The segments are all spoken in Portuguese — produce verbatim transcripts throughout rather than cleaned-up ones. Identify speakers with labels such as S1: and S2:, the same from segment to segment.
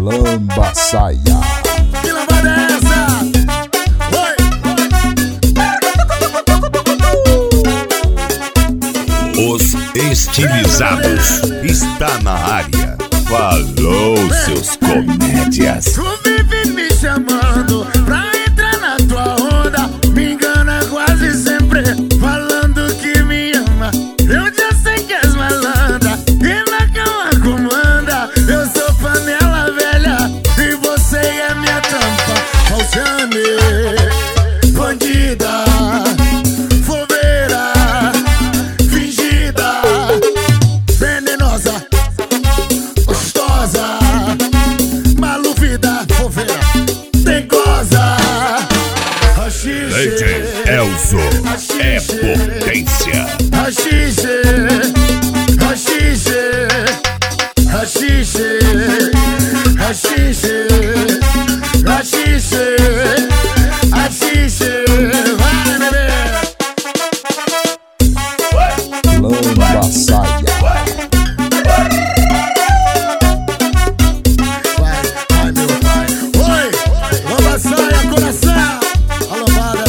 S1: Lambaçaia.
S2: Que lambada é essa? Oi!
S3: Os Estilizados está na área. Falou, seus comédias.
S2: Tu vive me chamando pra entrar na tua onda, me engana quase sempre, falando que me ama. Eu já sei que és malandra e na cama comanda. Eu sou panela velha e você é minha tampa. Falciane, bandida, foveira, fingida, venenosa, gostosa, maluvida, foveira, dengosa.
S3: Leite Elzo é potência.
S2: Rachixe, rachixe, rachixe, rachixe, rachixe, rachixe. Vai, bebê.
S1: Lambaçaia.
S2: Vai, vai, meu pai. Oi, lambaçaia, coração. A lambada.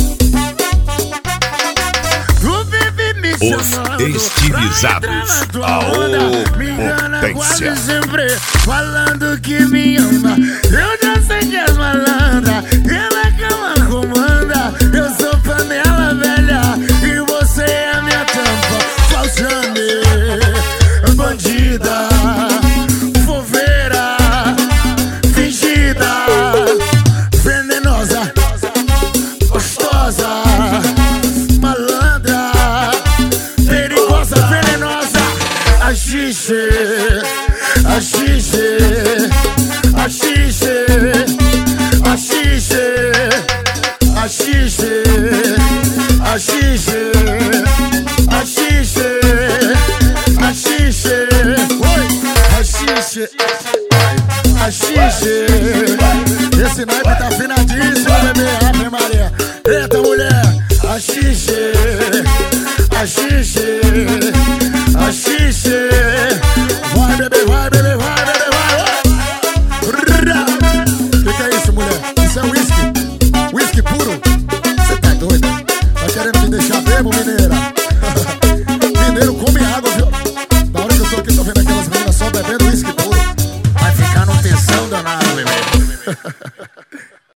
S2: Tu vive me
S3: Os
S2: chamando
S3: Estilizados,
S2: pra entrar na tua
S3: a
S2: onda, me engana
S3: potência.
S2: quase sempre, falando que me ama. Eu já sei que és malandra e na cama comanda. Eu sou panela velha e você é minha tampa. Falciane, bandida, foveira, fingida, venenosa, gostosa, malandra, perigosa, venenosa. Axixe, axixe, axixe, axixe, axixe, axixe, axixe, axixe, oi, axixe, axixe. Esse naipe tá afinadíssimo, bebê, Ave Maria. Eita, mulher, axixe, axixe, axixe. Vai, bebê, vai, bebê, vai, bebê, vai. Que que é isso, mulher? Isso é whisky, whisky puro. Cê tá doido? Tá querendo me deixar bebo, menino?